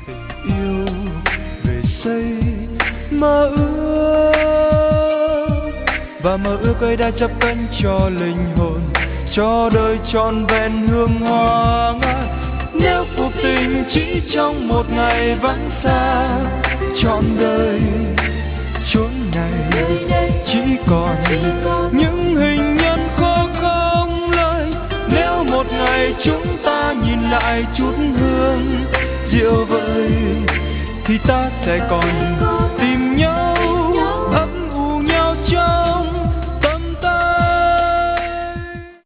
tình yêu về xây mơ ước, và mơ ước ấy đã chấp cánh cho linh hồn, cho đời trọn vẹn hương hoa ngát. Nếu cuộc tình chỉ trong một ngày vắng xa, trọn đời chốn này chỉ còn những hình nhân khô không lời. Nếu một ngày chúng ta nhìn lại chút hương diệu vời, thì ta sẽ còn tìm nhớ